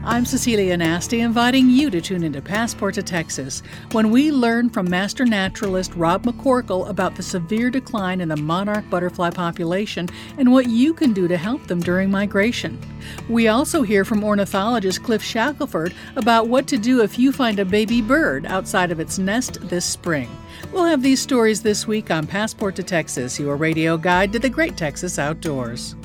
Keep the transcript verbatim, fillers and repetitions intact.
I'm Cecilia Nasty, inviting you to tune into Passport to Texas, when we learn from master naturalist Rob McCorkle about the severe decline in the monarch butterfly population and what you can do to help them during migration. We also hear from ornithologist Cliff Shackelford about what to do if you find a baby bird outside of its nest this spring. We'll have these stories this week on Passport to Texas, your radio guide to the great Texas outdoors.